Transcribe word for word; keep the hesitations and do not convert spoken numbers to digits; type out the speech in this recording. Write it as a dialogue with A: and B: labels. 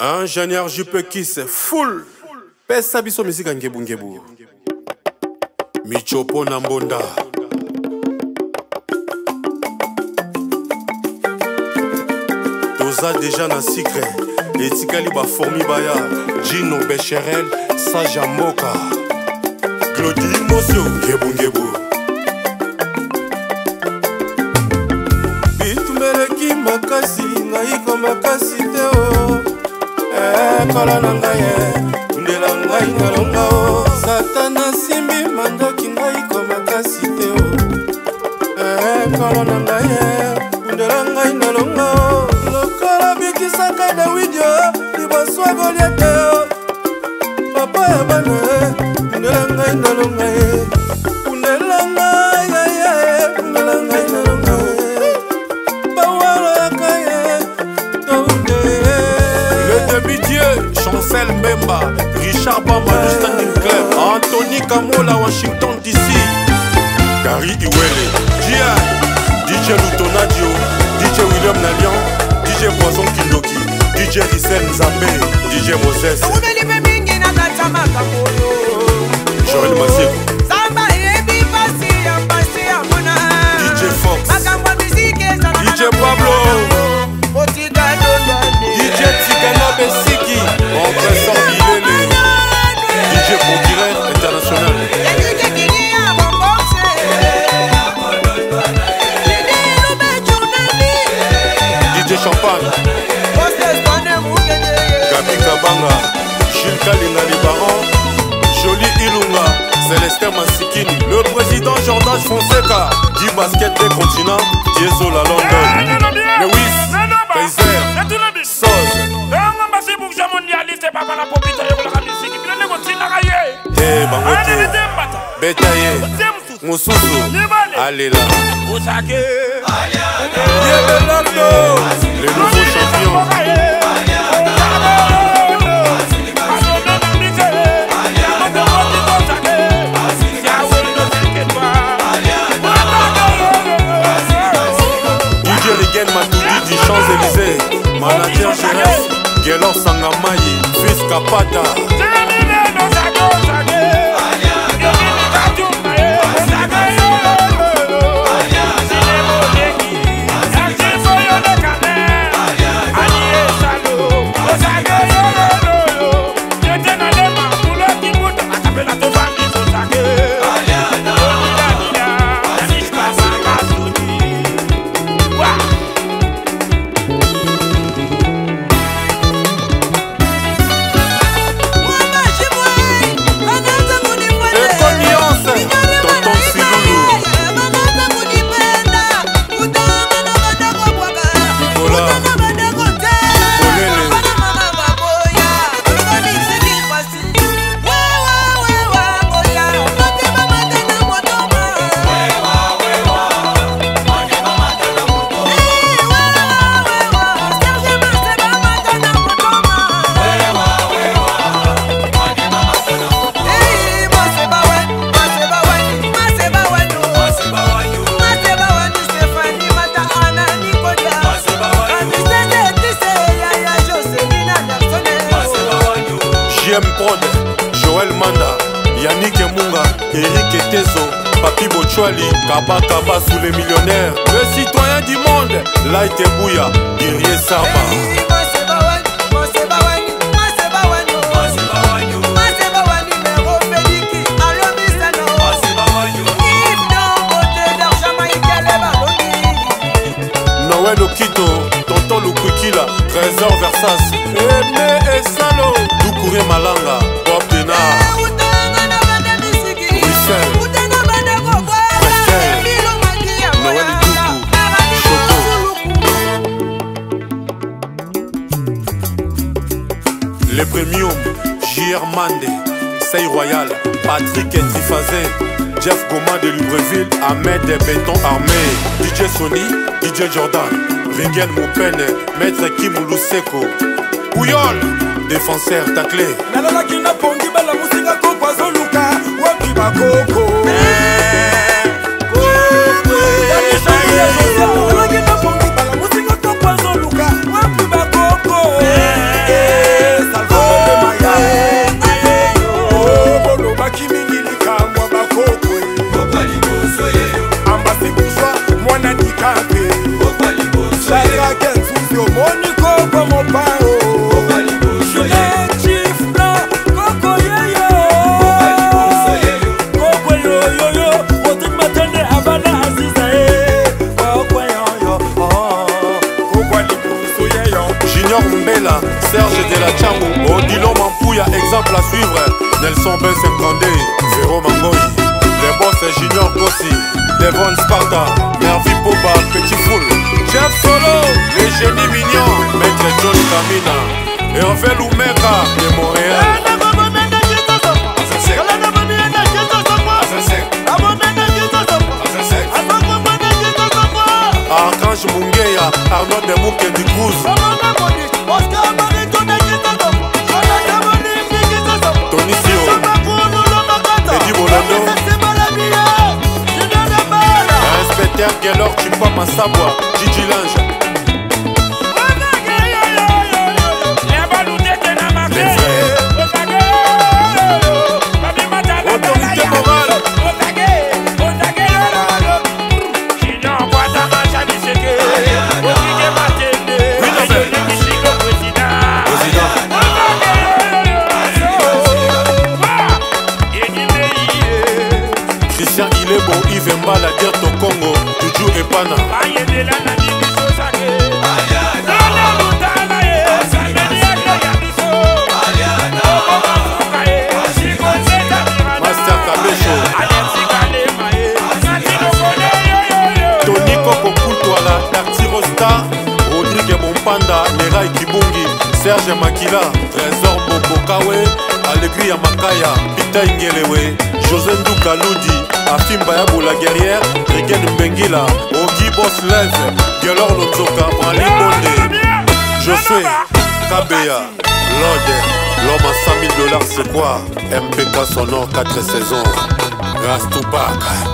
A: Ingénieur Jupe Kiss full pesa biso musique ngebu ngebu Michopo na mbonda Toza déjà na secret etikali ba formi baya Gino Becherel Saja Moka Claudie Mosio ngebu ngebu Bitumeleki makasi ngaiko makasi teo Kala na ngaye, ndela ngai nalonga o Satana simbi mandoki ngai komakasi te o Kala na ngaye, ndela ngai nalonga o Lokola bikisaka Dawidio, libaswa Goliath o Papa ya bana, ndela ngai nalonga e Ndela ngai, ndela ngai nalonga e Bawala ya kaye, Daoude Le demi-dieu Chancel Mbemba, Richard Bamba, Justin Nicler, Anthony Kamola, Washington D C, Gary Iwele, G I, D J Lutonadio, D J William Nalian, D J Poison Kindoki, D J Rissel Nzambe, D J Moses, Joël Massé, D J Fox, D J Pablo, D J Tigana Bessiki, Empressant Bilele, D J Procureur International, D J Champagne, Gabi Kabanga, Gilles Kalinga Libaran, Jolie Ilunga, Célestin Massikini, le président Jordan Fonseca, Guy Basket des continents, Diezola London, Lewis, Kaiser, Soz, Eh Bangoto, Betaye, Moussousou, Allela, les nouveaux champions. D J Rigen Matoudi du Champs-Élysées, manager Jerez, Guélor Sangamayi, fils Kapata. J M Prod, Joël Manda, Yannick Munga, Eric Tezo, Papi Bochwali, Kaba Kaba sous les millionnaires, le citoyen du monde, Light Bouya, Guerrier Saba. Noël Okito, Tonton Lukwikila, Trésor Versas, Aimé et Salo, Doukouré Malanga, Bob Denard, Bruxelles, Pascal, Noël Doukou, Choco. Les Premium, J R Mandé, Sey Royal, Patrick Trifazé, Jeff Goma de Libreville, Ahmed des Béton Armé, D J Sony, D J Jordan, Ringel Moupene, Maître Kim Luseko, Pouyol, défenseur taclé.
B: Nalala kina pongi bala musinga kokwa zoluka, wapi bakoko. Nalala kina pongi bala musinga kokwa zoluka, wapi bakoko.
A: Serge de la Tchamou, Odilon Mampouya, exemple à suivre. Nelson Ben cinquante, Véro Mangoy, les boss Junior Kossi, Devon Sparta, Mervi Poba, Petit Foul, Chef Solo, les génies mignons, Maître John Kamina, Hervé Lumeka de Montréal. Archange Mungeya, Arnaud de Mouke du Cruz, Tony Sio, Eddie Bolando, Inspecteur Gelor Chipa Massabwa, Gigi Lange, les frères, autorité morale, Christian Ilebo, Yves Mbala, Dierto Congo, Tuju Epana. Master Kabecho, Tony Koko Kultuala, Dartiro Star, Rodrigue Mompanda, Nerai Kibungi, Serge Makila, Trésor Bobokawe, Allegria Makaya, Pita Ingelewe, José Ndouka Ludi, Afimba Yabo la guerrière, Regen Mbengila, Ogi Boss Lève, Gelor Lonzoka, Brali Bonde, Josué, Kabea, Lode, l'homme à cent mille dollars c'est quoi? M P K sonore quatre saisons, Rastupak.